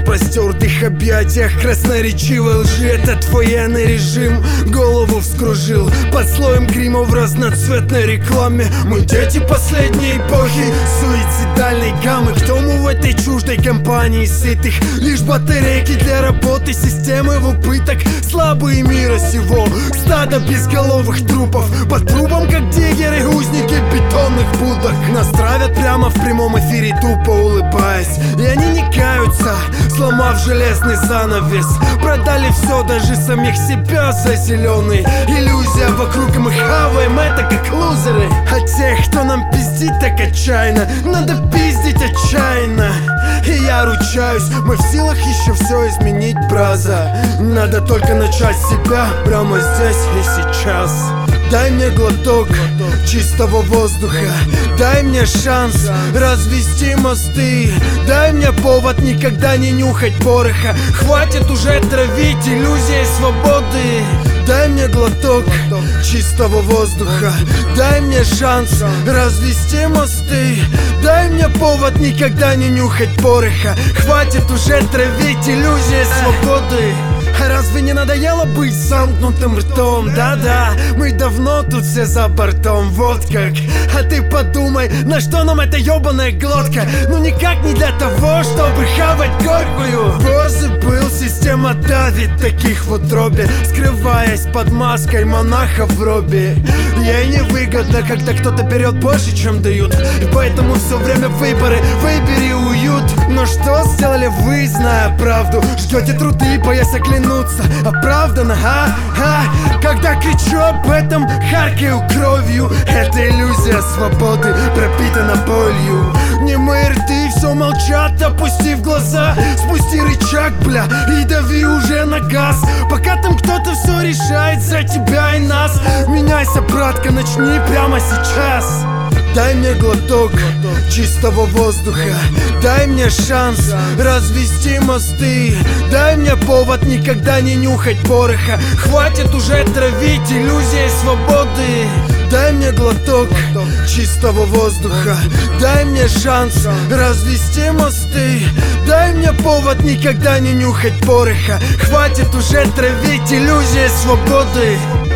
распростертых объятиях красноречивой лжи. Это твой военный режим голову вскружил под слоем грима в разноцветной рекламе. Мы дети последней эпохи суицидальной гаммы. К тому в этой чуждой компании сытых лишь батарейки для работы системы в убыток. Слабые мира сего, стадо безголовых трупов под трубом, как диггеры, узники бетонных будок. Нас травят прямо в прямом эфире, тупо улыбаясь, и они не каются, сломав железный занавес. Продали все, даже самих себя за зеленый. Иллюзия вокруг, и мы хаваем это как лузеры. А тех, кто нам пиздит так отчаянно, надо пиздить отчаянно. И я ручаюсь, мы в силах еще все изменить, браза. Надо только начать с себя прямо здесь и сейчас. Дай мне глоток чистого воздуха, дай мне шанс развести мосты, дай мне повод никогда не нюхать пороха. Хватит уже травить иллюзии свободы. Дай мне глоток чистого воздуха, дай мне шанс развести мосты, дай мне повод никогда не нюхать пороха. Хватит уже травить иллюзии свободы. А разве не надоело быть замкнутым ртом? Да-да, мы давно тут все за бортом, вот как. А ты подумай, на что нам эта ёбаная глотка? Ну никак не для того, чтобы хавать горькую. Борзый был, система давит таких в утробе, скрываясь под маской монаха в робе. Ей невыгодно, когда кто-то берет больше, чем дают, и поэтому все время выборы, выбери уют. Но что сделали вы, зная правду? Ждете труды, боясь оклянуться. Оправданно, когда кричу об этом, харкаю кровью. Это иллюзия свободы, пропитана болью. Немые рты все молчат, опустив глаза. Спусти рычаг, бля, и дави уже на газ, пока там кто-то все решает за тебя и нас. Меняйся, братка, начни прямо сейчас. Дай мне глоток чистого воздуха, дай мне шанс развести мосты, дай мне повод никогда не нюхать пороха. Хватит уже травить иллюзии свободы. Дай мне глоток чистого воздуха, дай мне шанс развести мосты, дай мне повод никогда не нюхать пороха. Хватит уже травить иллюзии свободы.